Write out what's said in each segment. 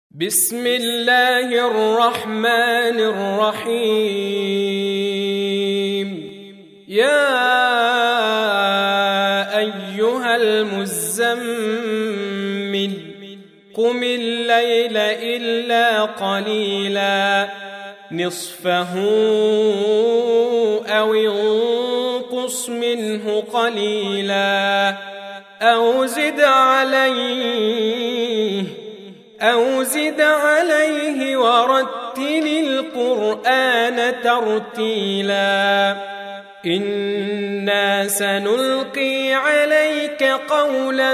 بسم الله الرحمن الرحيم. يا أيها المزمل قم الليل إلا قليلا نصفه أو انقص منه قليلا أو زد عليه ورتل القرآن ترتيلا إنا سنلقي عليك قولا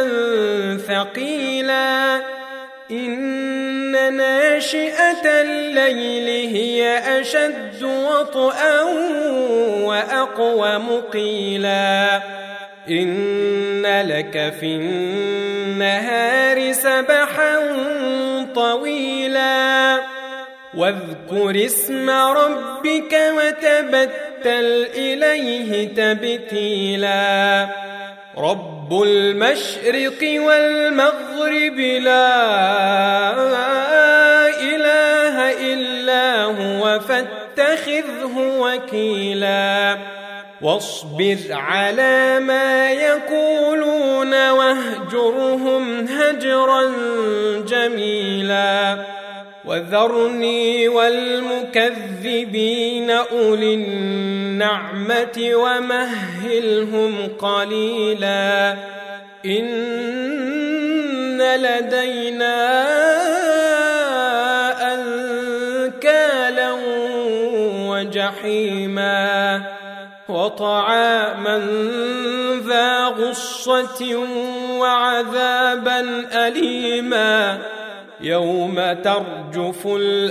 ثقيلا إن ناشئة الليل هي أشد وطئا وأقوم قيلا إن لك في النهار سبحا طويلا واذكر اسم ربك وتبتل إليه تبتيلا رب المشرق والمغرب لا إله إلا هو فاتخذه وكيلا واصبر على ما يقولون واهجرهم هجرا جميلا وذرني والمكذبين أولي النعمة ومهلهم قليلا إن لدينا أنكالا وجحيما وطعاما ذا غصة وعذابا أليما يوم ترجف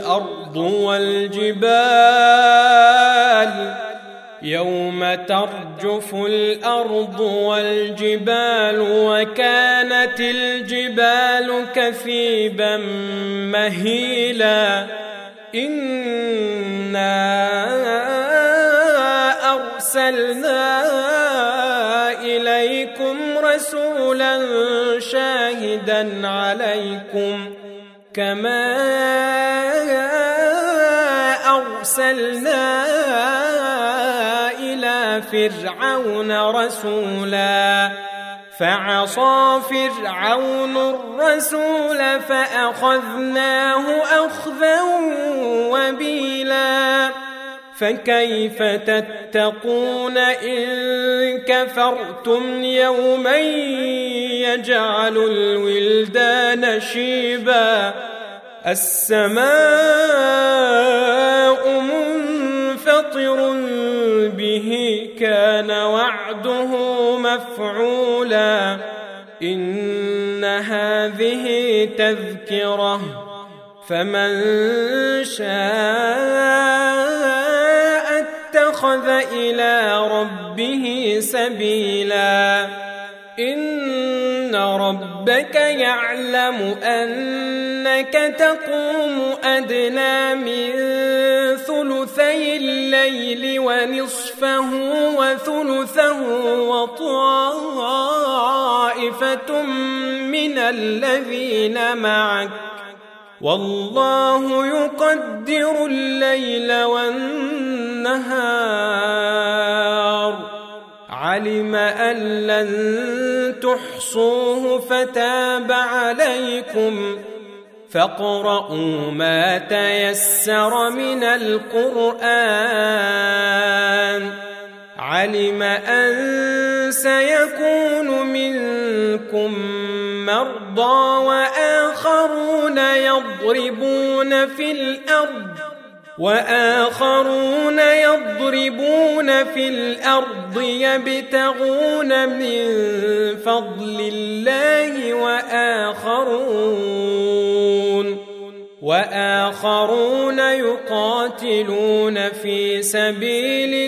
الأرض والجبال وكانت الجبال كثيبا مهيلا إنا أرسلنا إليكم رسولا شاهدا عليكم كما أرسلنا إلى فرعون رسولا فعصى فرعون الرسول فأخذناه أخذا وبيلا فكيف تتقون إن كفرتم يوما يجعل الولدان شيبا السماء منفطر به كان وعده مفعولا إن هذه تذكرة فمن شاء اتخذ إلى ربه سبيلا إن ربك يعلم أنك تقوم أدنى من ثلثي الليل ونصفه وثلثه وطائفة من الذين معك والله يقدر الليل والنهار علم أن لن تحصوه فتاب عليكم فاقرؤوا ما تيسر من القرآن علم أن سيكون منكم مرضى وآخرون يضربون في الأرض يبتغون من فضل الله وآخرون يقاتلون في سبيل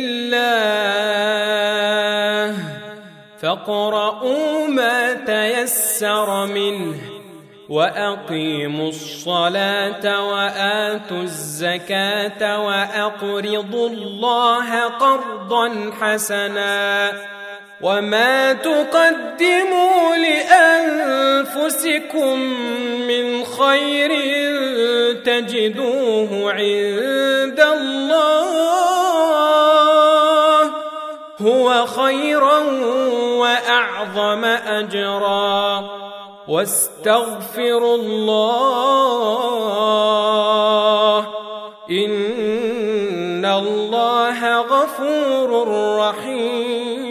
الله فاقرؤوا ما تيسر منه وأقيموا الصلاة وآتوا الزكاة وأقرضوا الله قرضا حسنا وما تقدموا لأنفسكم من خير تجدوه عند الله هو خيرا وأعظم أجرا واستغفروا الله إن الله غفور رحيم.